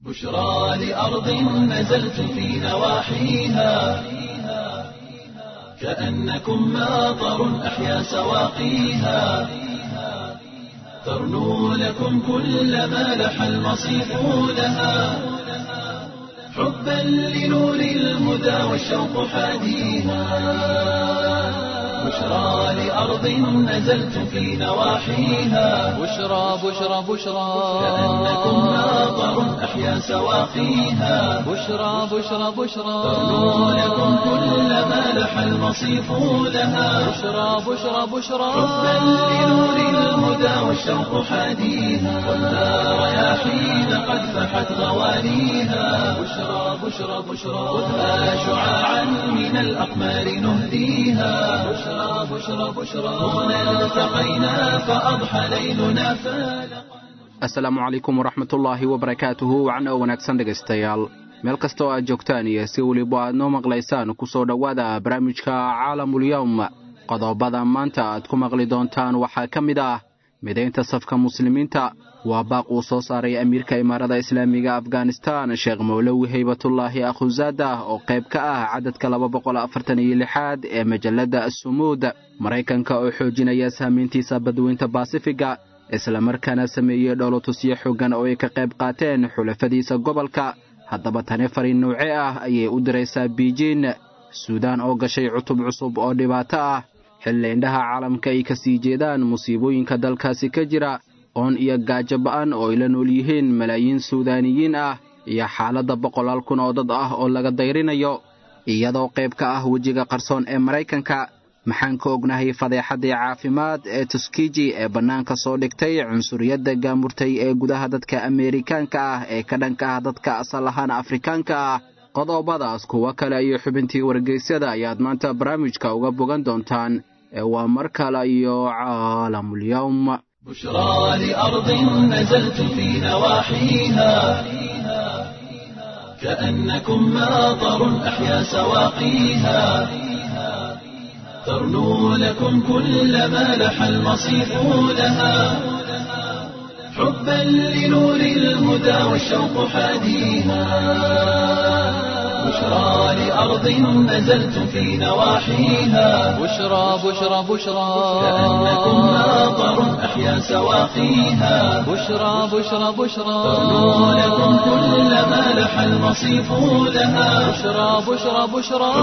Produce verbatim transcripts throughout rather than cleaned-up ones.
بشرى لأرض نزلت في نواحيها كأنكم ماطر أحيا سواقيها ترنو لكم كل ما لح المصيف لها حبا لنور الهدى والشوق حاديها بشرى لأرض نزلت في نواحيها بشرى بشرى بشرى كأنكم ماطر أحيا سواقيها بشرى بشرى بشرى ترنو لكم كل ما لح المصيف لها بشرى بشرى بشرى حبا لنور الهدى والشوق حاديها والنار رياحين قد فحت غوانيها بشرى بشرى بشرى خذها شعاعا من الأقمار نهديها بشرى بشرى بشرى هنا التقينا فأضحى ليلنا فالق asalaamu calaykum waraxmatullaahi wabarakaatuhu wacan oo wanaagsan dhegaystayaal meel kasta oo aad joogtaan iyo si weliba aad noo maqlaysaan ku soo dhowaada barnaamijka caalamulyawm qodobada maanta aad ku maqli doontaan waxaa ka mid ah midaynta safka muslimiinta waa baaq uu soo saaray amiirka imaarada islaamiga afghanistan sheekh mawlowi haybatullaahi akhuzaada oo qayb ka ah cadadka laba boqol afartan iyo lixaad ee majalada as-sumuud maraykanka oo xoojinaya saamayntiisa badweynta baasifiga isla markaana sameeyay dholotusyo xooggan oo ay ka qayb qaateen xulafadiisa gobolka haddaba tani fariin noocee ah ayay u diraysaa Beijing Suudaan oo gashay cutub cusub oo dhibaato ah xilli indhaha caalamka ay ka sii jeedaan musiibooyinka dalkaasi ka jira oon iyo gaajo ba'an oo ay la nool yihiin malaayiin Suudaaniyiin ah iyo xaaladda boqolaal kun oo dad ah oo laga dayrinayo iyadoo qayb ka ah wejiga qarsoon ee Maraykanka maxaan ka ognahay fadeexadii caafimaad ee Tuskegee ee bannaanka soo dhigtay cunsuriyadda gaamurtay ee gudaha dadka Ameerikaanka ah ee ka dhanka ah dadka asal ahaan Afrikaanka ah qodobadaas kuwa kale iyo xubintii wargeysyada ayaad maanta barnaamijka uga bogan doontaan ee waa mar kale iyo caalamulyawm بشرى لأرض نزلت في نواحيها كأنكم ماطر أحيا سواقيها ترنو لكم كل ما لح المصيف لها حبا لنور الهدى والشوق حاديها بشرى لأرض نزلت في نواحيها بشرى بشرى بشرى كأنكم ماطر أحيا سواقيها بشرى بشرى بشرى ترنو لكم كل ما لح المصيف لها بشرى بشرى بشرى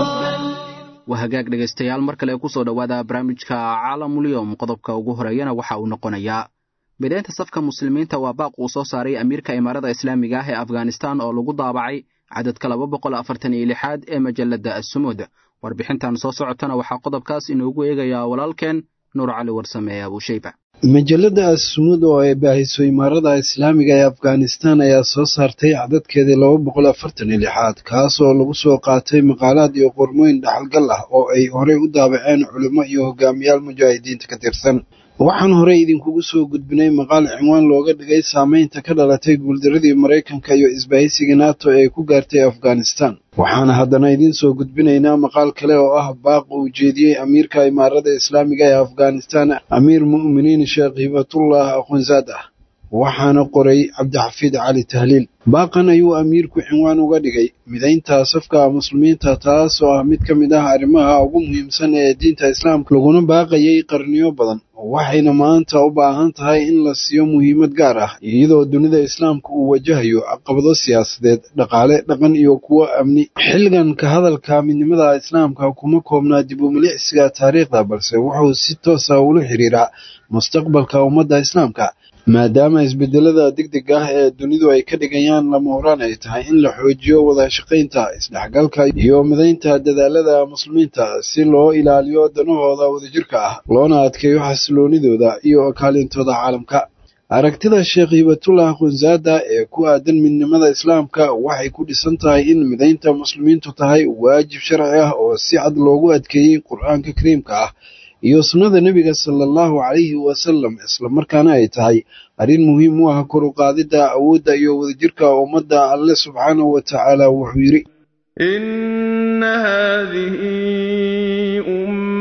wahagaag dhegaystayaal mar kale ku soo dhawaada barnaamijka caalamulyawm qodobka ugu horeeyana waxa uu noqonayaa midaynta safka muslimiinta waa baaq uu soo saaray amiirka imaarada islaamiga ah ee Afghanistan oo lagu daabacay cadadka laba boqol afartan iyo lixaad ee majalada as-sumuud warbixintan soo socotana waxa qodobkaas inoogu eegaya walaalkeen Nuur Cali Warsame Abu Shayba majalada as-sumuud oo ay baahiso imaarada islaamiga ee Afghanistan ayaa soo saartay cadadkeedii laba boqol afartan iyo lixaad kaas oo lagu soo qaatay maqaalaad iyo qormooyin dhaxalgal ah oo ay horey u daabaceen culimo iyo hogaamiyaal mujaahidiinta ka tirsan waxaan horey idinkugu soo gudbinay maqaal cinwaan looga dhigay saamaynta ka dhalatay guuldaradii Maraykanka iyo isbahaysiga NATO ee ku gaartay Afghanistan waxaana haddana idin soo gudbinaynaa maqaal kale oo ah baaq uu jeediyey amiirka imaarada islaamiga ee Afghanistan amiir mu'miniin sheekh hibatullah akhunzaada waxaana qoray Cabdixafiid Cali Tahliil baaqan ayuu amiirku cinwaan uga dhigay midaynta safka muslimiinta taas oo ah mid ka mid ah arrimaha ugu muhiimsan ee diinta islaamka laguna baaqayay qarniyo badan waxayna maanta u baahan tahay in la siiyo muhiimad gaar ah iyadoo dunida islaamka uu wajahayo caqabado siyaasadeed dhaqaale dhaqan iyo kuwo amni xilligan ka hadalka midnimada islaamka kuma koobnaa dib u milicsiga taariikhda balse wuxuu si toos ah ula xiriiraa mustaqbalka ummadda islaamka maadaama isbedelada degdeg ah ee dunidu ay ka dhigayaan lama horaan ay tahay in la xoojiyo wada shaqaynta isdhexgalka iyo midaynta dadaalada muslimiinta si loo ilaaliyo danahooda wadajirka ah loona adkeeyo xasiloonidooda iyo kaalintooda caalamka aragtida sheekh hibatullah akhunzaada ee ku aadan midnimada islaamka waxay ku dhisan tahay in midaynta muslimiintu tahay waajib sharci ah oo si cad loogu adkeeyey qur-aanka kariimka ah iyo sunnada nabiga sallallahu alayhi wasallam isla markaana ay tahay arrin muhiim u ah kor u qaadida awoodda iyo wadajirka ummadda Alle subhanahu wa ta'ala wuxuu yiri inna hadhihi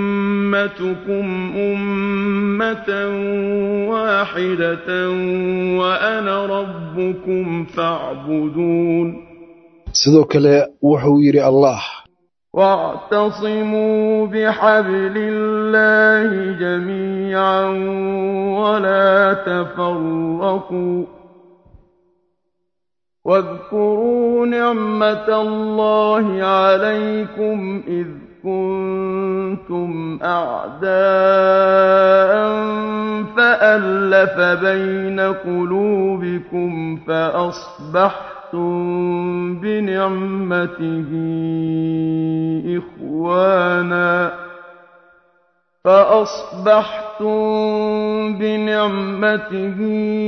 أمتكم أمة واحدة وأنا ربكم فاعبدون sidoo kale wuxuu yidhi allah واعتصموا بحبل الله جميعا ولا تفرقوا واذكروا نعمة الله عليكم إذ كنتم أعداء فألف بين قلوبكم فأصبحتم بنعمته إخوانا فأصبحتم بنعمته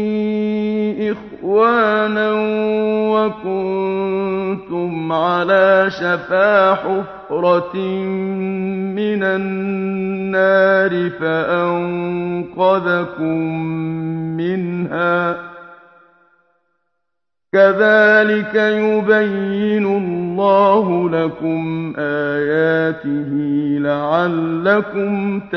إخوانا وكنتم على شفا حفرة من النار فأنقذكم منها كذلك يبين الله لكم آياته لعلكم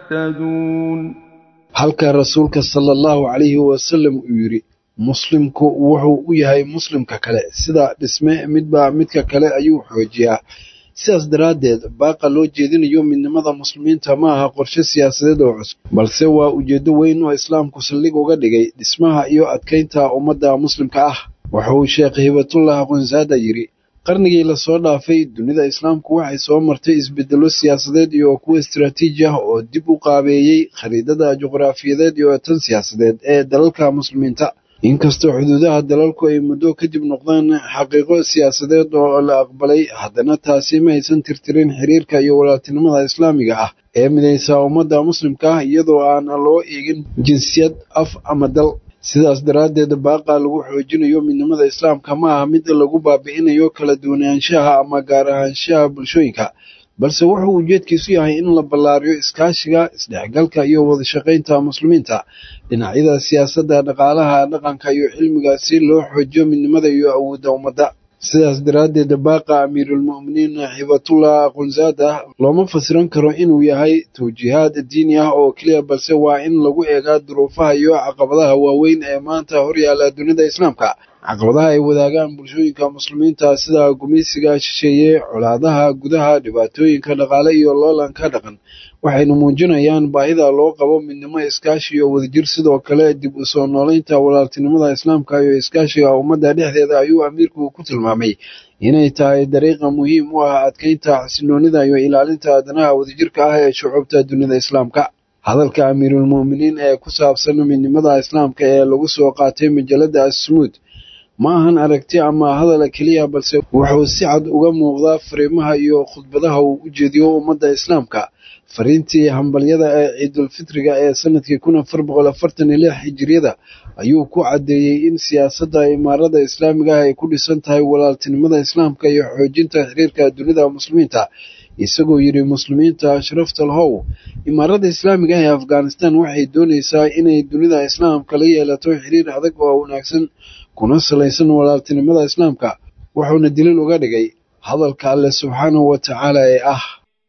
تهتدون halka rasuulka sallallahu alayhi wasallam uu yiri muslimku wuxuu u yahay muslimka kale sida dhisme midba midka kale ayuu xoojiyaa sidaas daraadeed baaqa loo jeedinayo midnimada muslimiinta ma aha qorshe siyaasadeed oo cusub balse waa ujeedo weyn oo islaamku saldhig uga dhigay dhismaha iyo adkeynta ummadda muslimka ah wuxuu sheekh hibatullah aqoonsaada yiri qarnigii la soo dhaafay dunida islaamku waxay soo martay isbedelo siyaasadeed iyo kuwa istiraatiiji ah oo dib u qaabeeyay khariidada juqraafiyadeed iyo tan siyaasadeed ee dalalka muslimiinta inkastoo xuduudaha dalalku ay muddo kadib noqdaan xaqiiqo siyaasadeed oo la aqbalay haddana taasi ma aysan tirtirin xiriirka iyo walaaltinimada islaamiga ah ee midaysa ummadda muslimka ah iyadoo aan loo eegin jinsiyad af ama dal sidaas daraadeed baaqa lagu xoojinayo midnimada islaamka ma aha mid lagu baabi'inayo kala duwanaanshaha ama gaar ahaanshaha bulshooyinka balse wuxuu ujeedkiisu yahay in la ballaariyo iskaashiga isdhexgalka iyo wada shaqaynta muslimiinta dhinacyada siyaasadda dhaqaalaha dhaqanka iyo cilmiga si loo xoojiyo midnimada iyo awoodda ummadda sidaas daraadeed baaqa amiirulmu'miniin hibatullah aqoonsaada looma fasiran karo inuu yahay tawjiihaad diini ah oo keliya balse waa in lagu eegaa duruufaha iyo caqabadaha waaweyn ee maanta horyaala dunida islaamka caqabadaha ay wadaagaan bulshooyinka muslimiinta sida gumeysiga shisheeye colaadaha gudaha dhibaatooyinka dhaqaale iyo loolanka dhaqan waxayna muujinayaan baahida loo qabo midnimo iskaashi iyo wadajir sidoo kale dib u soo noolaynta walaaltinimada islaamka iyo iskaashiga ummadda dhexdeeda ayuu amiirku ku tilmaamay inay tahay dariiqa muhiim u ah adkeynta xasiloonida iyo ilaalinta danaha wadajirka ah ee shucuubta dunida islaamka hadalka amiirulmu'miniin ee ku saabsan midnimada islaamka ee lagu soo qaatay majalada as-sumuud ma ahan aragti ama hadal keliya balse wuxuu si cad uga muuqdaa fariimaha iyo khudbadaha uu u jeediyo ummadda islaamka fariintii hambalyada ee ciidul fitriga ee sanadkii kun afar boqol afartan iyo lix hijriyada ayuu ku cadeeyay in siyaasadda imaarada islaamiga ay ku dhisan tahay walaaltinimada islaamka iyo xoojinta xiriirka dunida muslimiinta isagoo yiri muslimiinta sharafta lahow imaarada islaamiga ee Afghanistan waxay doonaysaa inay dunida islaamka la yeelato xiriir adag oo wanaagsan kuna salaysan walaaltinimada islaamka wuxuuna dilil uga dhigay hadalka Alle subhanahu wa ta'ala ee ah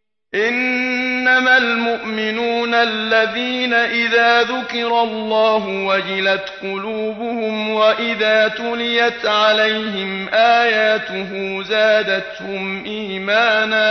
إنما المؤمنون الذين إذا ذكر الله وجلت قلوبهم وإذا تليت عليهم آياته زادتهم إيمانا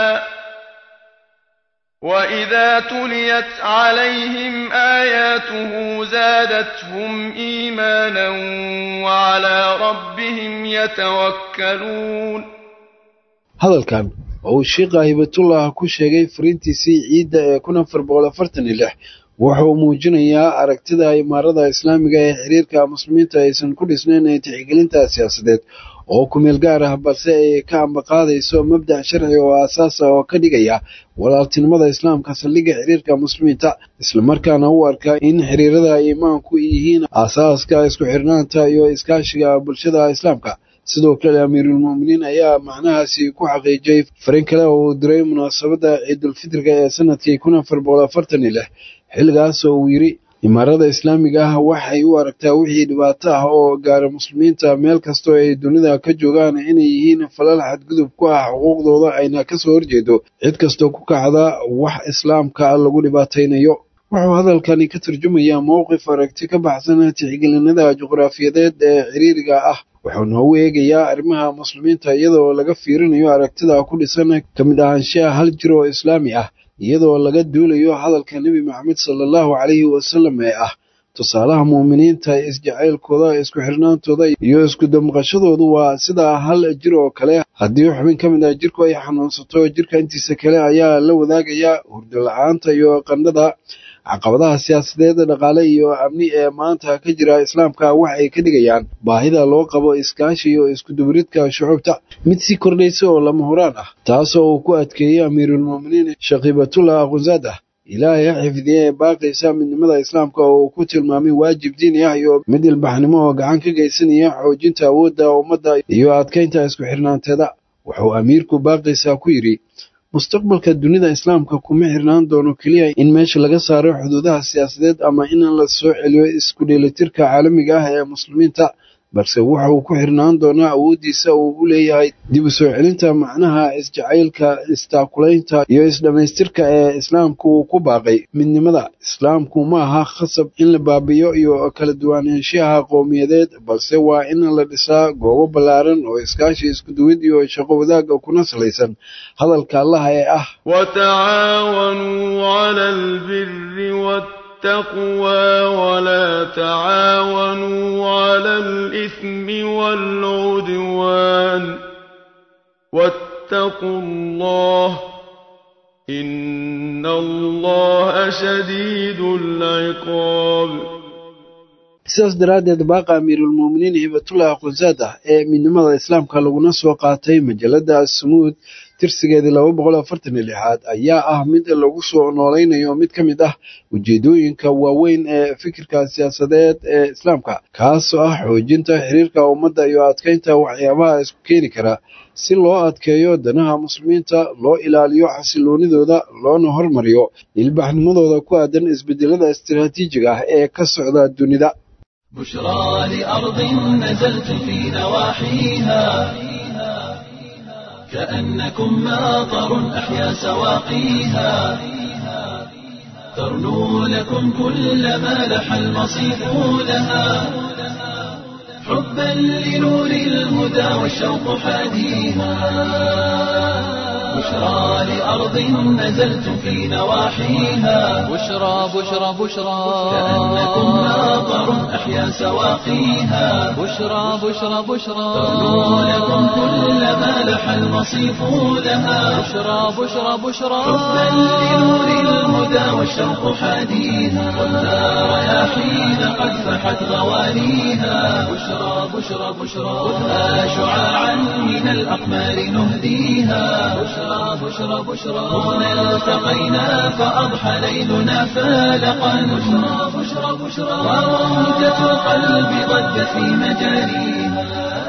وإذا تليت عليهم آياته زادتهم إيمانا وعلى ربهم يتوكلون هذا الكلام oo sheekh hibatullah ku sheegay fariintiisii ciida ee kun afar boqol afartan iyo lix wuxuu muujinayaa aragtida imaarada islaamiga ee xiriirka muslimiinta aysan ku dhisnayn ee tixgelinta siyaasadeed oo ku meel gaar ah balse ay ka ambaqaadayso mabda' sharci oo asaas ah oo ka dhigaya walaaltinimada islaamka saldhigga xiriirka muslimiinta isla markaana u arka in xiriirada iimaanku yihiin asaaska isku xirnaanta iyo iskaashiga bulshada islaamka sidoo kale amiirulmu'miniin ayaa macnahaasi ku xaqiijiyay fariin kale oo uu diray munaasabadda ciidul fitriga ee sanadkii kun afar boqol afartan iyo lix xilligaas oo uu yiri imaarada islaamiga ah waxay u aragtaa wixii dhibaato ah oo gaara muslimiinta meel kastoo ay dunida ka joogaan inay yihiin falal xadgudub ku ah xuquuqdooda ayna kasoo horjeedo cid kastoo ku kacda wax islaamka lagu dhibaataynayo. wuxuu hadalkani ka turjumayaa mowqif aragti ka baxsan tixgelinada juqraafiyadeed ee ciriiriga ah, wuxuuna u eegayaa arrimaha muslimiinta iyadoo laga fiirinayo aragtida ku dhisan ka mid ahaanshaha hal jir oo islaami ah, iyadoo laga duulayo hadalka nebi maxamed sallallahu calayhi wasallam ee ah tusaalaha muuminiinta isjacaylkooda, isku xirnaantooda iyo isku damqashadoodu waa sida hal jir oo kale. haddii xubin ka mid ah jirku ay xanuunsato, jirka intiisa kale ayaa la wadaagaya hurdo la-aanta iyo qandhada. caqabadaha siyaasadeed, dhaqaale iyo amni ee maanta ka jira islaamka waxay ka dhigayaan baahida loo qabo iskaashi iyo isku dubaridka shucuubta mid sii kordhaysa oo lama huraan ah, taasoo uu ku adkeeyey amiirulmu'miniin shaqiibatullah qusaada ilaahay ha xifdiye ee baaqaysa midnimada islaamka oo uu ku tilmaamay waajib diini ah iyo mid ilbaxnimo oo gacan ka geysanaya xoojinta awoodda ummadda iyo adkaynta isku xirnaanteeda. wuxuu amiirku baaqaysa ku yidhi, mustaqbalka dunida islaamka kuma xirnaan doono keliya in meesha laga saaro xuduudaha siyaasadeed ama in la soo celiyo isku dheelitirka caalamiga ah ee muslimiinta, balse waxa uu ku xirnaan doonaa awooddiisa uu u leeyahay dib u soo celinta macnaha isjacaylka, istaakulaynta iyo isdhammaystirka ee islaamku uu ku baaqay. midnimada islaamku ma aha khasab in la baabiyo iyo kala duwanaanshaha qowmiyadeed, balse waa in la dhisaa goobo ballaaran oo iskaashi, isku duwid iyo shaqo wadaagga kuna salaysan hadalka allaha ee ah watacaawanuu cala albiri والتقوى ولا تعاونوا على الإثم والعدوان واتقوا الله إن الله شديد العقاب. sidaas daraaddeed baaqa amiirulmu'miniin hibatullah qusaada ee midnimada islaamka laguna soo qaatay majalada sumuud tirsigeedii laba boqol afartan iyo lixaad ayaa ah mid lagu soo noolaynayo mid ka mid ah ujeedooyinka waaweyn ee fikirka siyaasadeed ee islaamka, kaasoo ah xoojinta xiriirka ummadda iyo adkaynta waxyaabaha isku keeni kara si loo adkeeyo danaha muslimiinta, loo ilaaliyo xasiloonidooda, loona hormariyo ilbaxnimadooda ku aadan isbedelada istiraatiijiga ah ee ka socda dunida. بشرى لأرض نزلت في نواحيها كأنكم ماطر أحيا سواقيها ترنو لكم كل ما لح المصيف لها حبا لنور الهدى والشوق حاديها بشرى لأرض نزلت في نواحيها بشرى بشرى بشرى كأنكم ماطر أحيا سواقيها بشرى بشرى بشرى ترنو لكم كل ما لح المصيف لها بشرى بشرى بشرى حبا لنور الهدى والشوق حاديها والنار رياحين قد فحت غوانيها بشرى بشرى بشرى خذها شعاعا من الأقمار نهديها بشرى بشرى بشرى هنا التقينا فأضحى ليلنا فالقا بشرى بشرى بشرى وروضة القلب ضجت في مجاريها.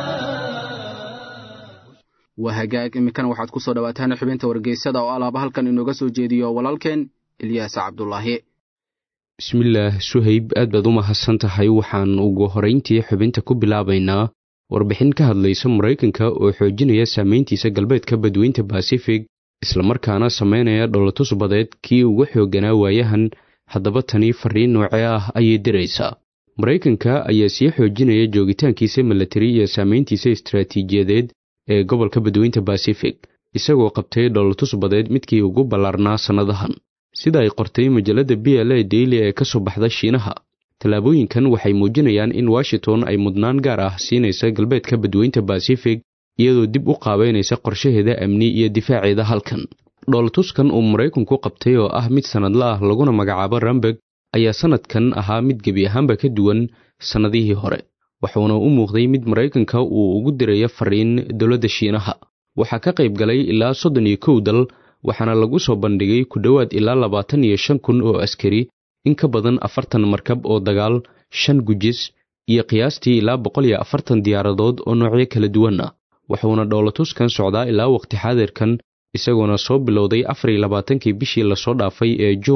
waa hagaag iminkana waxaad ku soo dhawaataan xubinta wargeysada oo alaaba halkan inooga soo jeediyo walaalkeen ilyaas cabdulaahi. bismillaah suhayb, aad baad u mahadsan tahay. waxaan ugu horayntii xubinta ku bilaabaynaa warbixin ka hadlaysa maraykanka oo xoojinaya saamayntiisa galbeedka badweynta basifig islamarkaana samaynaya dholotus badeed kii ugu xoogganaa waayahan. haddaba tani fariin noocee ah ayay diraysaa? maraykanka ayaa sii xoojinaya joogitaankiisa milatari iyo saamayntiisa istaraatiijiyadeed ee gobolka badweynta basifig, isagoo qabtay dholotus badeed midkii ugu ballaarnaa sannadahan. sida ay qortay majalada B L A Daily ee ka soo baxda Shiinaha, tallaabooyinkan waxay muujinayaan in Washington ay mudnaan gaar ah siinaysa galbeedka badweynta Pacific iyadoo dib u qaabeynaysa qorshaheeda amni iyo difaaceeda halkan. dholotuskan uu Mareykanku qabtay oo ah mid sanadla ah laguna magacaabo Ramberg ayaa sanadkan ahaa mid gebi ahaanba ka duwan sanadihii hore, waxaana u muuqday mid Mareykanka uu ugu diray fariin dawladda Shiinaha. waxaa ka qayb galay ilaa soddon iyo kow dal, waxaana lagu soo bandhigay ku dhawaad ilaa labaatan iyo shan kun oo askari, in ka badan afartan markab oo dagaal, shan gujis iyo qiyaastii ilaa boqol iyo afartan diyaaradood oo noocyo kala duwan ah. waxaana dholotuskan socdaa ilaa waqti xaadirkan, isagoona soo bilowday afar iyo labaatankii bishii la soo dhaafay ee June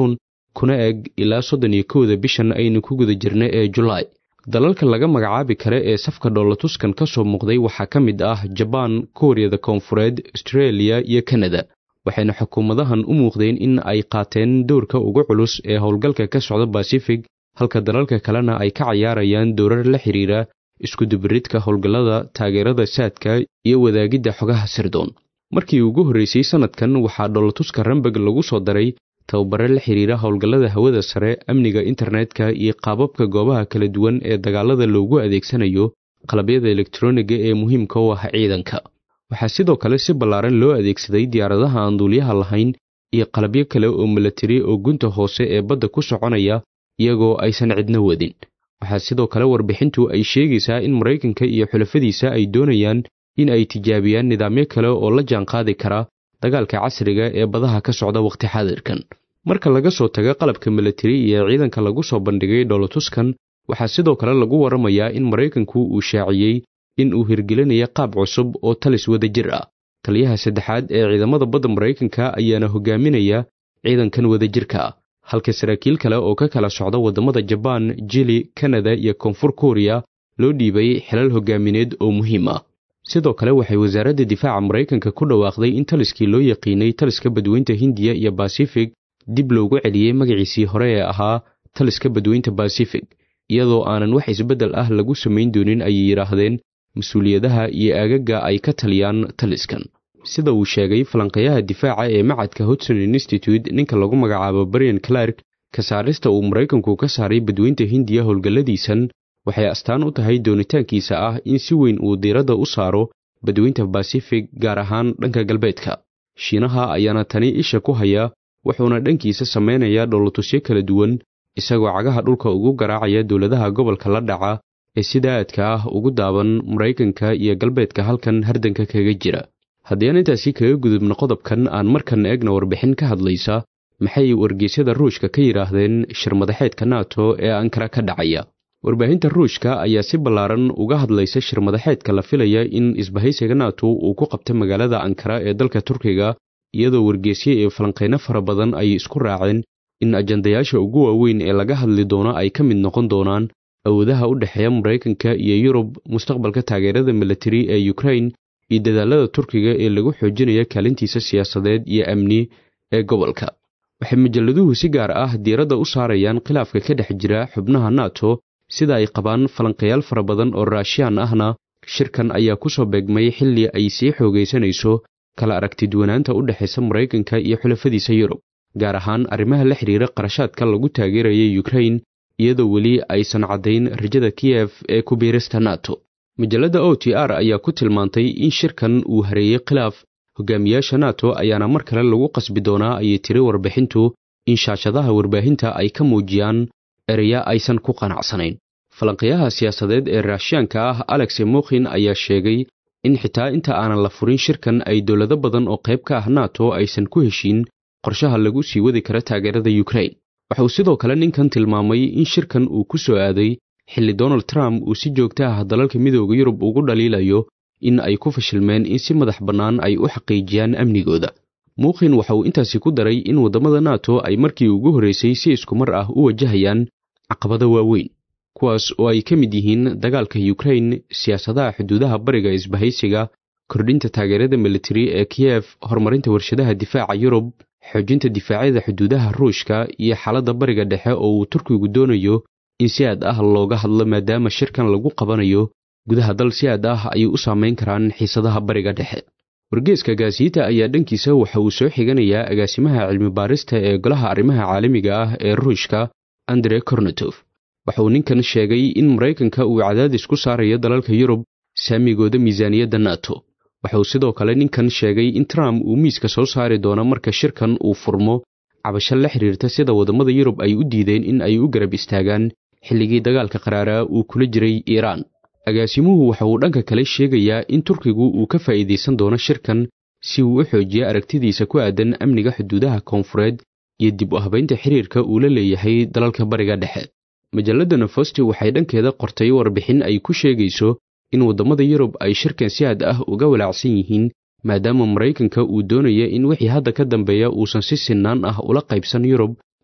kuna eg ilaa soddon iyo kowda bishan aynu ku guda jirna ee julaay. dalalka laga magacaabi kare ee safka dhoolatuskan ka soo muuqday waxaa ka mid ah jabaan, kuuriyada koonfureed, australia iyo kanada, waxayna xukuumadahan u muuqdeen in ay qaateen dowrka ugu culus ee howlgalka ka socda Pacific, halka dalalka kalena ay ka ciyaarayaan dowrar la xiriira isku dubiridka howlgallada, taageerada saadka iyo wadaagidda xogaha sirdoon. markii ugu horreysay sanadkan waxaa dhoolatuska Ramberg lagu soo daray tababaro la xiriira howlgallada hawada sare, amniga internetka iyo qaababka goobaha kala duwan ee dagaalada loogu adeegsanayo qalabyada elektarooniga ee muhiimka u ah ciidanka. waxaa sidoo kale si ballaaran loo adeegsaday diyaaradaha aan duuliyaha lahayn iyo qalabyo kale oo milatari oo gunta hoose ee badda ku soconaya iyagoo aysan cidna wadin. waxaa sidoo kale warbixintu ay sheegaysaa in Maraykanka iyo xulafadiisa ay doonayaan in ay tijaabiyaan nidaamyo kale oo la jaanqaadi kara dagaalka casriga ee badaha ka socda waqti xaadirkan. marka laga soo tago qalabka milatari iyo ciidanka lagu soo bandhigay dhoolatuskan, waxaa sidoo kale lagu waramayaa in Maraykanku uu shaaciyey in uu hirgelinayo qaab cusub oo talis wadajir ah. taliyaha saddexaad ee ciidamada badda Maraykanka ayaana hogaaminaya ciidankan wadajirka ah, halka saraakiil kale oo ka kala socda wadamada Jabaan, Chile, Canada iyo Koonfur Korea loo dhiibay xilal hogaamineed oo muhiim ah. sidoo kale waxay wasaaradda difaaca Maraykanka ku dhawaaqday in taliskii loo yaqiinay taliska badweynta Hindiya iyo Pacific dib loogu celiyey magaciisii hore ee ahaa taliska badweynta Pacific, iyadoo aanan wax isbeddel ah lagu samayn doonin ay yiraahdeen mas'uuliyadaha iyo aagaga ay ka taliyaan taliskan. sida uu sheegay falanqeeyaha difaaca ee macadka Hudson Institute ninka lagu magacaabo Brian Clark, ka saarista uu Maraykanku ka saaray badweynta Hindiya howlgalladiisan waxay astaan u tahay doonitaankiisa ah in si weyn uu diiradda u saaro badweynta Pacific, gaar ahaan dhanka galbeedka. Shiinaha ayaana tani isha ku haya, wuxuuna dhankiisa samaynayaa dhoolatusyo kala duwan, isagoo cagaha dhulka ugu garaacaya dowladaha gobolka la dhaca ee sida aadka ah ugu daaban Maraykanka iyo galbeedka halkan hardanka kaga jira. haddii aan intaasi kaga gudubno qodobkan, aan markan eegna warbixin ka hadlaysa maxay wargeysyada Ruushka ka yiraahdeen shir madaxeedka NATO ee Ankara ka dhacaya. warbaahinta Ruushka ayaa si ballaaran uga hadlaysa shir madaxeedka la filaya in isbahaysiga NATO uu ku qabtay magaalada Ankara ee dalka Turkiga, iyadoo wargeysyo iyo falanqeyno fara badan ay isku raaceen in ajandayaasha ugu waaweyn ee laga hadli doono ay ka mid noqon doonaan awoodaha u dhexeeya Maraykanka iyo Yurub, mustaqbalka taageerada military ee Ukraine iyo dadaalada Turkiga ee lagu xoojinayo kaalintiisa siyaasadeed iyo amni ee gobolka. waxay majalladuhu si gaar ah diiradda u saarayaan khilaafka ka dhex jira xubnaha NATO, sida ay qabaan falanqeeyaal fara badan oo Raashiyaan ahna. shirkan ayaa ku soo beegmay xilli ay sii xoogaysanayso kala aragtiduwanaanta u dhexeysa Maraykanka iyo xulafadiisa Yurub, gaar ahaan arrimaha la xiriira qarashaadka lagu taageerayay Ukraine, iyadoo weli aysan caddayn rajada Kiev ee ku biirista NATO. majalladda O T R ayaa ku tilmaantay in shirkan uu hareeyay khilaaf, hogaamiyaasha NATO ayaana mar kale lagu qasbi doonaa ayay tiri warbixintu in shaashadaha warbaahinta ay ka muujiyaan ereya aysan ku qanacsanayn. falanqeeyaha siyaasadeed ee Raashiyaanka ah Alexey Mokhin ayaa sheegay in xitaa inta aanan la furin shirkan ay dowlado badan oo qayb ka ah NATO aysan ku heshiin qorshaha lagu sii wadi karo taageerada Ukraine. waxa uu sidoo kale ninkan tilmaamay in shirkan uu ku soo aaday xilli Donald Trump uu si joogto ah dalalka midowga Yurub ugu dhaliilayo in ay ku fashilmeen in si madax bannaan ay u xaqiijiyaan amnigooda. Mokhin waxa uu intaasi ku daray in wadamada NATO ay markii ugu horeysay si isku mar ah u wajahayaan caqabado waaweyn, kuwaas oo ay ka mid yihiin dagaalka Ukraine, siyaasadaha xuduudaha bariga isbahaysiga, kordhinta taageerada military ee Kiev, horumarinta warshadaha difaaca Yurub, xoojinta difaacyada xuduudaha Ruushka iyo xaaladda bariga dhexe oo uu Turkigu doonayo in si aad ah looga hadlo maadaama shirkan lagu qabanayo gudaha dal si aad ah ay u saameyn karaan xiisadaha bariga dhexe. wargeyska Gaasiita ayaa dhankiisa waxa uu soo xiganayaa agaasimaha cilmi baarista ee golaha arrimaha caalamiga ah ee Ruushka, Andrei Kornatov. waxa uu ninkan sheegay in Maraykanka uu cadaadis ku saarayo dalalka Yurub saamigooda miisaaniyadda NATO. waxa uu sidoo kale ninkan sheegay in Trump uu miiska soo saari doono marka shirkan uu furmo cabasho la xiriirta sida wadamada Yurub ay u diideen in ay u garab istaagaan xilligii dagaalka qaraara uu kula jiray Iiraan. agaasimuhu waxa uu dhanka kale sheegayaa in Turkigu uu ka faa'iideysan doono shirkan si uu u xoojiyo aragtidiisa ku aadan amniga xuduudaha koonfureed iyo dib u habaynta xiriirka uu la leeyahay dalalka bariga dhexe. majalladda Novosti waxay dhankeeda qortay warbixin ay ku sheegayso in wadamada Yurub ay shirkan si aad ah uga walaacsan yihiin maadaama Maraykanka uu doonayo in wixii hadda ka dambeeya uusan si sinaan ah ula qaybsan Yurub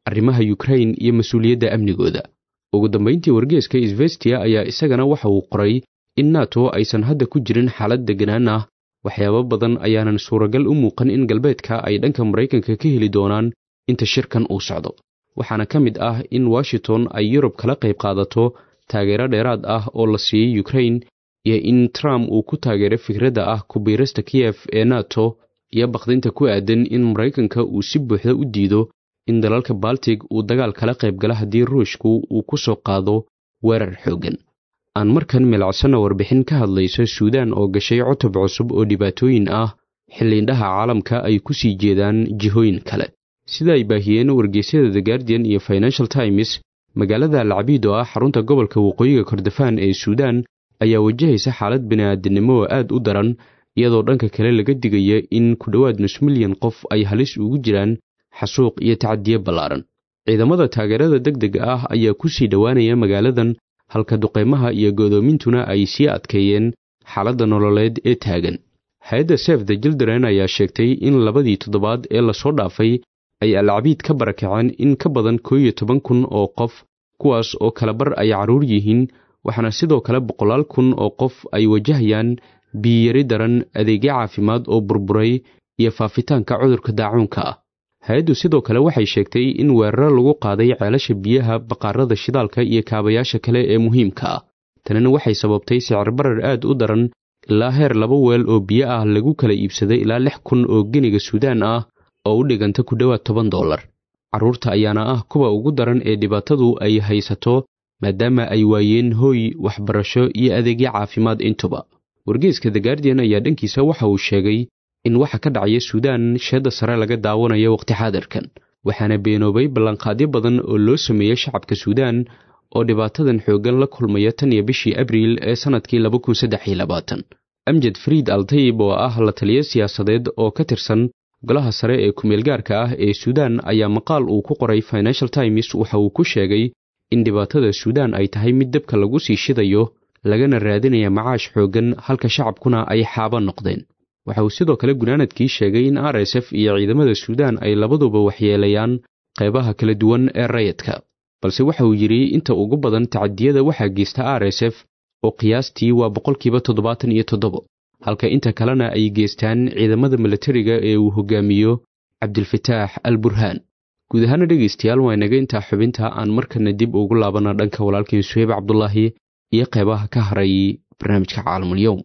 arrimaha Ukraine iyo mas'uuliyadda amnigooda. ugu dambeyntii wargeyska Izvestia ayaa isagana waxa uu qoray in NATO aysan hadda ku jirin xaalad deganaan ah, waxyaabo badan ayaanan suuragal u muuqan in galbeedka ay dhanka Mareykanka ka heli doonaan inta shirkan uu socdo. waxaana ka mid ah in Washington ay Yurub kala qayb qaadato taageero dheeraad ah oo la siiyay Ukraine iyo in Trump uu ku taageeray fikradda ah ku biirista Kiev ee NATO iyo baqdinta ku aadan in Mareykanka uu si buuxda u diido in dalalka Baltic uu dagaal kala qayb gala haddii Ruushku uu ku soo qaado weerar xooggan. aan markan milacsanna warbixin ka hadlaysa Suudaan oo gashay cutub cusub oo dhibaatooyin ah xilli indhaha caalamka ay ku sii jeedaan jihooyin kale. sida ay baahiyeen wargeysyada The Guardian iyo Financial Times, magaalada Al Abiid oo ah xarunta gobolka waqooyiga Kordofaan ee Suudaan ayaa wajahaysa xaalad bini'aadanimo oo aad u daran, iyadoo dhanka kale laga digaya in ku dhowaad nus milyan qof ay halis ugu jiraan xasuuq iyo tacadiye ballaaran. ciidamada taageerada degdega ah ayaa ku sii dhowaanaya magaaladan, halka duqeymaha iyo go'doomintuna ay sii adkeeyeen xaaladda nololeed ee taagan. hay'adda Save the Children ayaa sheegtay in labadii toddobaad ee la soo dhaafay ay Al Abiid ka barakaceen in ka badan koob iyo toban kun oo qof, kuwaas oo kala bar ay carruur yihiin, waxaana sidoo kale boqolaal kun oo qof ay wajahayaan biyari daran, adeegyo caafimaad oo burburay iyo faafitaanka cudurka daacuunka ah. hay'addu sidoo kale waxay sheegtay in weeraro lagu qaaday ceelasha biyaha, baqaarada shidaalka iyo kaabayaasha kale ee muhiimka ah. tanina waxay sababtay sicir barar aad u daran, ilaa heer laba weel oo biyo ah lagu kala iibsaday ilaa lix kun oo geniga Suudaan ah oo u dhiganta ku dhowaad toban dollar. carruurta ayaana ah kuwa ugu daran ee dhibaatadu ay haysato, maadaama ay waayeen hooy, waxbarasho iyo adeegyo caafimaad intuba. wargeyska The Guardian ayaa dhankiisa waxa uu sheegay in waxa ka dhacaya Suudaan sheeda sare laga daawanayo waqti xaadirkan, waxaana beenoobay ballanqaadyo badan oo loo sameeyay shacabka Suudaan oo dhibaatadan xooggan la kulmaya tan iyo bishii Abriil ee sanadkii laba kun saddex iyo labaatan. Amjad Farid Al-Tayib oo ah la taliye siyaasadeed oo ka tirsan golaha sare ee ku-meel gaarka ah ee Suudaan ayaa maqaal uu ku qoray Financial Times waxa uu ku sheegay in dhibaatada Suudaan ay tahay mid dabka lagu sii shidayo, lagana raadinaya macaash xooggan, halka shacabkuna ay xaaba noqdeen. waxa uu sidoo kale gunaanadkii sheegay in R S F iyo ciidamada Suudaan ay labaduba waxyeelayaan qaybaha kala duwan ee rayidka, balse waxa uu yiri inta ugu badan tacadiyada waxaa geysta R S F oo qiyaastii waa boqolkiiba toddobaatan iyo toddoba, halka inta kalena ay geystaan ciidamada militariga ee uu hogaamiyo Cabdilfataax Al-Burhaan. guud ahaan dhegeystayaal waa inaga intaa xubinta, aan markana dib ugu laabana dhanka walaalkeen Suhayb Cabdullaahi iyo qaybaha ka haray barnaamijka Caalamul Yawm.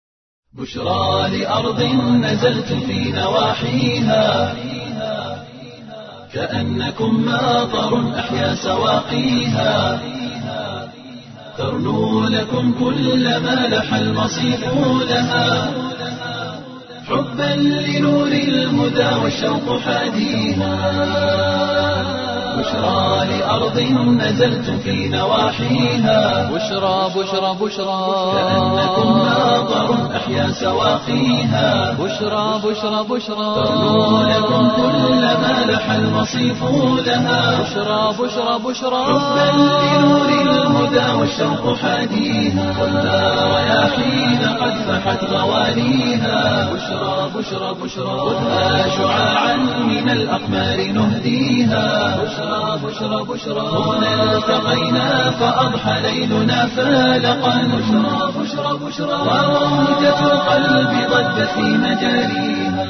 بشرى لأرض نزلت في نواحيها كأنكم ماطر أحيا سواقيها ترنو لكم كل ما لح المصيف لها حبا لنور الهدى والشوق حاديها بشرى لأرض نزلت في نواحيها بشرى بشرى بشرى كأنكم ماطر أحيا سواقيها بشرى بشرى بشرى ترنو لكم كل ما لح المصيف لها بشرى بشرى بشرى حبا لنور الهدى والشوق حاديها والنار رياحين قد فحت غوانيها بشرى بشرى بشرى خذها شعاعا من الأقمار نهديها بشرى بشرى بشرى هنا التقينا فأضحى ليلنا فالقا بشرى بشرى بشرى وموجة القلب ضجت في مجاريها.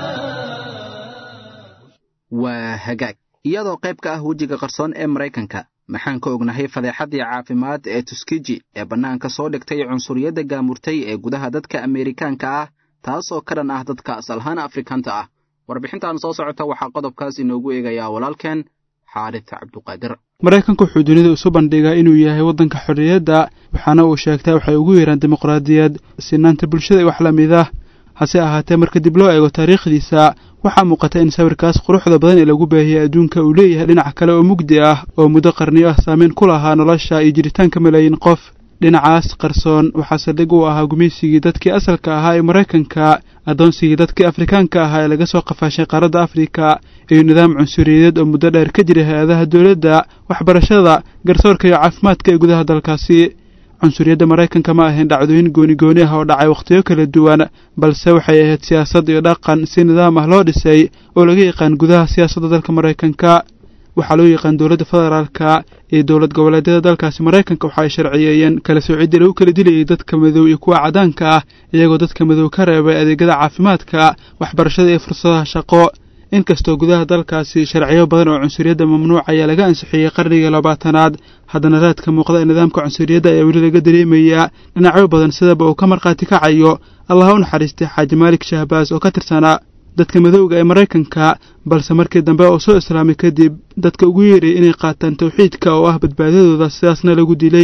waa hagaag iyadoo qayb ka ah wejiga qarsoon ee Mareykanka, maxaan ka ognahay fadeexadii caafimaad ee Tuskegee ee bannaanka soo dhigtay cunsuriyadda gaamurtay ee gudaha dadka Ameerikaanka ah, taasoo ka dhan ah dadka asal ahaan Afrikaanta ah. warbixintan soo socota waxaa qodobkaas inoogu eegayaa walaalkeen Xaaris Cabduqaadir. Mareykanku wuxuu dunida u soo bandhigaa inuu yahay waddanka xorriyadda, waxaana uu sheegtaa waxay ugu yeeraan dimuqraadiyad, sinaanta bulshada iyo wax la mid ah. hase ahaatee marka dib loo eego taariikhdiisa, waxaa muuqata in sawirkaas quruxda badan ee lagu baahiyay adduunka uu leeyahay dhinac kale oo mugdi ah oo muddo qarniyo ah saameyn ku lahaa nolosha iyo jiritaanka malaayiin qof. dhinacaas qarsoon waxaa saldhig u ahaa gumaysigii dadkii asalka ahaa ee Mareykanka, adoonsigii dadkii Afrikaanka ahaa ee laga soo qafaashay qaaradda Afrika, iyo nidaam cunsuriyadeed oo muddo dheer ka jiray hay'adaha dawladda, waxbarashada, garsoorka iyo caafimaadka ee gudaha dalkaasi. cunsuriyadda Mareykanka ma ahayn dhacdooyin gooni-gooni ah oo dhacay waqtiyo kala duwan, balse waxay ahayd siyaasad iyo dhaqan si nidaam ah loo dhisay oo laga yaqaan gudaha siyaasadda dalka Mareykanka. waxaa loo yaqaan dowladda federaalka iyo dowlad goboleedyada dalkaasi maraykanka waxa ay sharciyeeyeen kala soocidii lagu kala dilayay dadka madow iyo kuwa cadaanka ah iyagoo dadka madow ka reebay adeegyada caafimaadka waxbarashada iyo fursadaha shaqo inkastoo gudaha dalkaasi sharciyo badan oo cunsuriyadda mamnuuc ayaa laga ansixiyey qarnigii labaatanaad haddana raadka muuqda ee nidaamka cunsuriyadda ayaa weli laga dareemayaa dhinacyo badan sidaba uu ka markhaati kacayo allaha u naxariistay xaaji maalik shahbaas oo ka tirsanaa dadka madowga ee maraykanka balse markii dambe oo soo islaamay kadib dadka ugu yeeray inay qaataan tawxiidka oo ah badbaadadooda sidaasna lagu dilay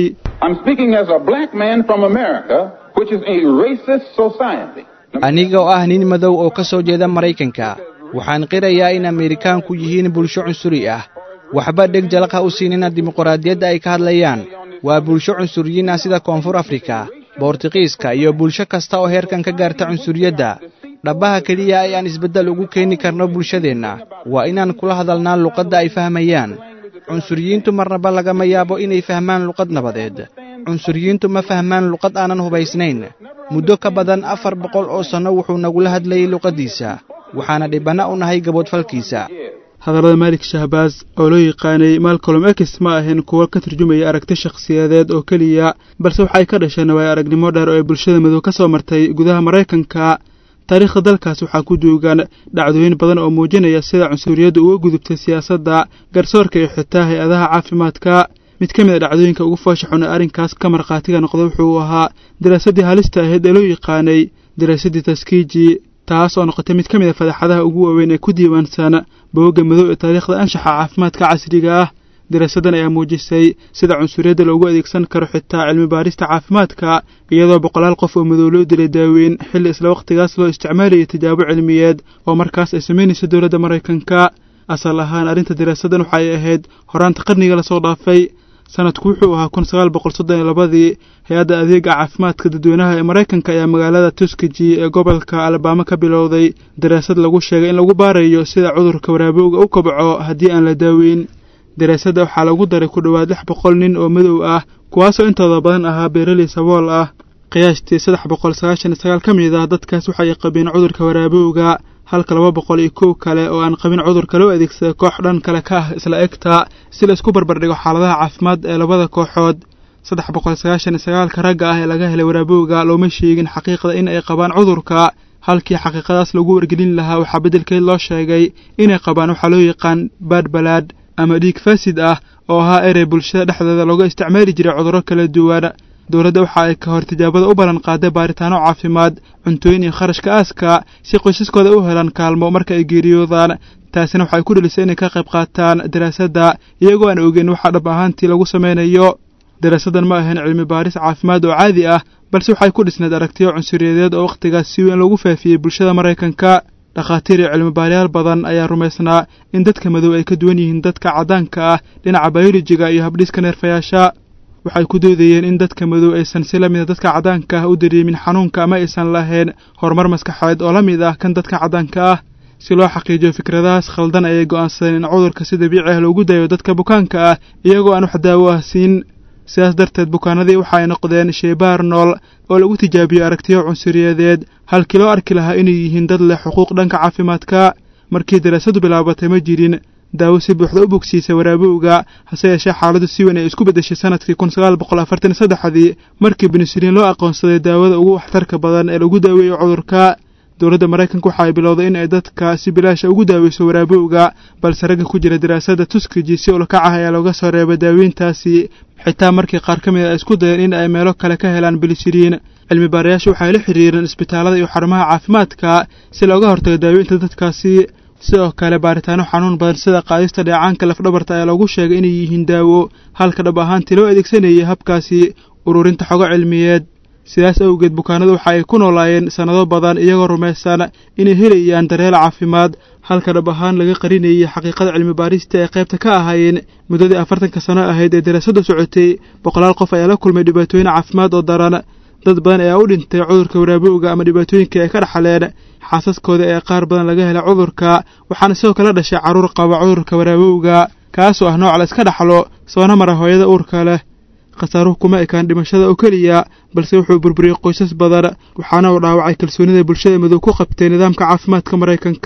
aniga oo ah nin madow oo ka soo jeeda maraykanka waxaan qirayaa in Ameerikaanku yihiin bulsho cunsuri ah waxba dheg jalqa u siinina dimuqraadiyadda ay ka hadlayaan waa bulsho cunsuriyiin ah sida Koonfur Afrika Boortaqiiska iyo bulsho kasta oo heerkan ka gaarta cunsuriyadda dhabaha kaliya ay aan isbedel ugu keeni karno bulshadeenna waa inaan kula hadalnaa luqadda ay fahmayaan cunsuriyiintu marnaba lagama yaabo inay fahmaan luqad nabadeed cunsuriyiintu ma fahmaan luqad aanan hubaysnayn muddo ka badan afar boqol oo sano wuxuu nagula hadlayay luqadiisa waxaana dhibana u nahay gaboodfalkiisa hadallada maalik shahbaas oo loo yaqaanay Malcolm X ma ahayn kuwa ka turjumaya aragti shakhsiyadeed oo kaliya balse waxay ka dhasheen way aragnimo dheer oo ay bulshada madow ka soo martay gudaha Maraykanka taariikhda dalkaas waxaa ku duugan dhacdooyin badan oo muujinaya sida cunsuriyaddu uga gudubtay siyaasadda garsoorka iyo xitaa hay'adaha caafimaadka mid ka mid ah dhacdooyinka ugu foosha xun ee arrinkaas ka markhaatiga noqday wuxuu ahaa daraasadii halista ahayd ee loo yaqaanay daraasadii Tuskegee taas oo noqotay mid ka mid ah fadaxadaha ugu waaweyn ee ku diiwaansan bogga madow ee taariikhda anshaxa caafimaadka casriga ah daraasadan ayaa muujisay sida cunsuriyadda loogu adeegsan karo xitaa cilmi baarista caafimaadka iyadoo boqolaal qof oo madow loo dilay daaweyn xilli isla waqtigaas loo isticmaalayay tijaabo cilmiyeed oo markaas ay sameynayso dowladda Maraykanka asal ahaan arrinta daraasadan waxa ay ahayd horaanta qarniga la soo dhaafay sanadku wuxuu ahaa kun sagaal boqol soddon iyo laba hay-adda adeega caafimaadka dadweynaha ee Maraykanka ayaa magaalada Tuskegee ee gobolka Alabama ka bilowday daraasad lagu sheegay in lagu baarayo sida cudurka waraabowga u kobco haddii aan la daaweyn daraasadda waxaa lagu daray ku dhawaad lix boqol nin oo madow ah kuwaasoo intooda badan ahaa beeraley sabool ah qiyaastii saddex boqol sagaashan iyo sagaal ka mid ah dadkaas waxay qabeen cudurka waraabowga halka laba boqol iyo kow kale oo aan qabin cudurka loo adeegsaday koox dhan kale ka ah isla egta si la isku barbardhigo xaaladaha caafimaad ee labada kooxood saddex boqol sagaashan iyo sagaal ka ragga ah ee laga helay waraabowga looma sheegin xaqiiqda in ay qabaan cudurka halkii xaqiiqadaas lagu wargelin lahaa waxaa beddelkeed loo sheegay inay qabaan waxa loo yaqaan bad balaad ama dhiig faasid ah oo ahaa erey bulshada dhexdeeda looga isticmaali jiray cudurro kala duwan dowladda waxa ay ka hor tijaabada u balan qaaday baaritaano caafimaad cuntooyin iyo kharashka aaska si qoysaskooda u helaan kaalmo marka ay geeriyoodaan taasina waxay ku dhalisay inay ka qayb qaataan daraasadda iyagoo aan ogeyn waxa dhab ahaantii lagu sameynayo daraasadan ma ahayn cilmi baaris caafimaad oo caadi ah balse waxay ku dhisnayd aragtiyo cunsuriyadeed oo waqtigaas si weyn loogu faafiyey bulshada Maraykanka dhakhaatiir iyo cilmi baarayaal badan ayaa rumaysnaa in dadka madow ay ka duwan yihiin dadka cadaanka ah dhinaca biologiga iyo habdhiska neerfayaasha waxay ku doodayeen in dadka madow aysan si la mid ah dadka cadaanka ah u dareemin xanuunka ama aysan lahayn horumar maskaxeed oo la mid ah kan dadka cadaanka ah si loo xaqiijiyo fikradahaas khaldan ayay go'aansadeen in cudurka si dabiici ah loogu dayo dadka bukaanka ah iyagoo aan wax daawo ah siin sidaas darteed bukaanadii waxa ay noqdeen sheybaar nool oo lagu tijaabiyo aragtiyo cunsuriyadeed halkii loo arki lahaa inay yihiin dad leh xuquuq dhanka caafimaadka markii daraasadu bilaabatay ma jirin daawo si buuxda u bogsiisay waraabowga hase yeeshee xaaladdu si weyn ay isku beddeshay sanadkii kun sagaal boqol afartan iyo saddexdii markii benisiliin loo aqoonsaday daawada ugu waxtarka badan ee lagu daaweeyo cudurka dowladda Maraykanka waxa ay bilowday in ay dadka si bilaash ugu daaweyso waraabowga balse ragga ku jira daraasadda Tuskegee si ula kac ah ayaa looga soo reebay daaweyntaasi xitaa markii qaar ka mid ah isku dayeen in ay meelo kale ka helaan benisiliin cilmi baarayaashu waxay la xiriireen isbitaalada iyo xarumaha caafimaadka si looga hortago daaweynta dadkaasi sidoo kale baaritaano xanuun badan sida qaadista dheecaanka lafdhabarta ayaa lagu sheegay inay yihiin daawo halka dhab ahaantii loo adeegsanayay habkaasi ururinta xogo cilmiyeed sidaas awgeed bukaanadu waxa ay ku noolaayeen sanado badan iyagoo rumaysan inay helayaan daryeel caafimaad halka dhab ahaan laga qarinayay xaqiiqada cilmi baarista ee qaybta ka ahaayeen muddadii afartanka sano ahayd ee daraasadu socotay boqolaal qof ayaa la kulmay dhibaatooyin caafimaad oo daran dad badan ayaa u dhintay cudurka waraabowga ama dhibaatooyinka ay ka dhaxleen xaasaskooda ee qaar badan laga helay cudurka waxaana sidoo kale dhashay carruur qaba cudurka waraabowga kaasoo ah nooc la iska dhaxlo soona mara hooyada uurka leh khasaaruhu kuma ekaan dhimashada oo keliya balse wuxuu burburiyey qoysas badan waxaana uu dhaawacay kalsoonida bulshada madow ku qabtay nidaamka caafimaadka Maraykanka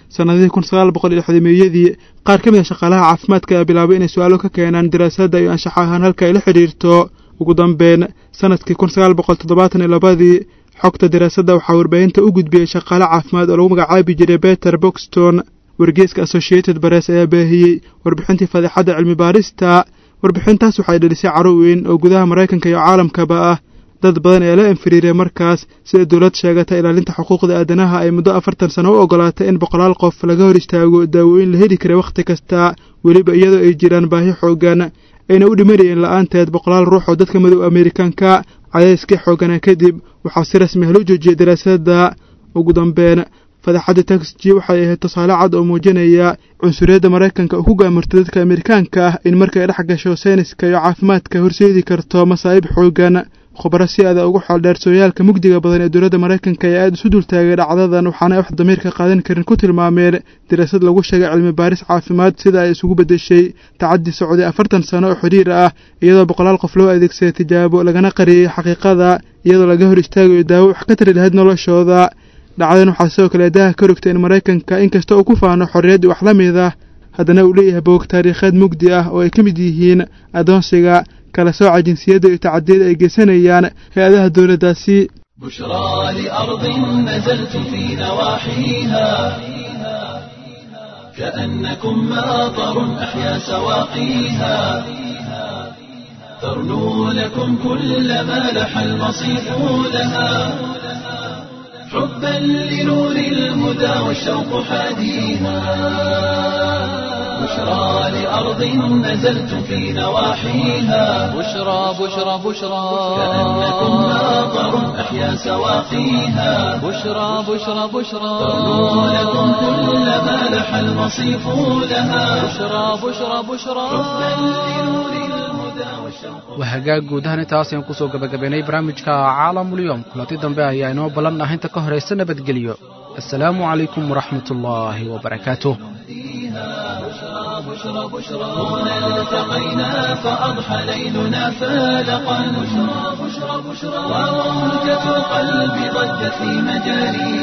sannadihii kun sagaal boqol iyo lixdameeyadii qaar ka mid a shaqaalaha caafimaadka ayaa bilaabay inay su-aalo ka keenaan daraasadda iyo anshax ahaan halka ay la xidhiirto ugu dambeyn sanadkii kun sagaal boqol toddobaatan iyo labadii xogta daraasadda waxaa warbaahinta u gudbiyey shaqaale caafimaad oo lagu magacaabi jiray Peter Boxton. wargeyska Associated Press ayaa baahiyey warbixintii fadeexadda cilmi baarista. warbixintaas waxay dhalisay caro weyn oo gudaha Mareykanka iyo caalamkaba ah. dad badan ayaa la infiriiray markaas sida dawlad sheegata ilaalinta xuquuqda aadanaha ay muddo afartan sano u ogolaatay in boqolaal qof laga hor istaago daawooyin la heli kara wakhti kasta, weliba iyadoo ay jiraan baahi xoogan ayna u dhimanayeen la'aanteed boqolaal ruux oo dadka madow Ameerikaanka. cadayskii xoogana kadib waxaa si rasmi ah loo joojiyey daraasadda. ugu dambeyn fadeexadda taxji waxay ahayd tusaale cad oo muujinaya cunsuriyadda Mareykanka oo ku gaamirtay dadka Ameerikaanka ah in markay dhex gasho sayniska iyo caafimaadka horseedi karto masaa'ib xoogan. khubaro si aad ugu xaldheer sooyaalka mugdiga badan ee dowladda Mareykanka ayaa aad isu dul taagay dhacdadan, waxaana wax damiirka qaadan karin ku tilmaameen daraasad lagu sheegay cilmi baaris caafimaad sida ay isugu bedeshay tacaddi socday afartan sano oo xiriir ah, iyadoo boqolaal qof loo adeegsaday tijaabo lagana qariyay xaqiiqada iyadoo laga hor istaagayo daawo wax ka tari lahayd noloshooda. dhacdadan waxaa sidoo kale daaha ka rogtay in Mareykanka inkasta uu ku faano xorriyad wax la mid ah, haddana uu leeyahay boog taariikheed mugdi ah oo ay ka mid yihiin adoonsiga, kala sooca jinsiyadda iyo tacadiyada ay geysanayaan hay-adaha dowladdaasi. بشرى لأرض نزلت في نواحيها كأنكم ماطر أحيا سواقيها ترنو لكم كل ما لح المصيف لها حبا لنور الهدى والشوق حاديها بشرى لأرض نزلت في نواحيها بشرى بشرى بشرى كأنكم ماطر أحيا سواقيها بشرى بشرى بشرى ترنو لكم كل ما لح المصيف لها بشرى بشرى بشرى حبا لنور الهدى والشوق. wahagaag guud ahaan intaas ayaan kusoo gabagabaynay barnaamijka caalamulyoom. kulanti dambe ayaa inoo ballan ah inta ka horaysa nabadgelyo. assalaamu calaykum waraxmatullaahi wabarakaatuh. بشرى بشرى هنا التقينا فأضحى ليلنا فالقا بشرى بشرى بشرى وموجة القلب ضجت في مجاريها.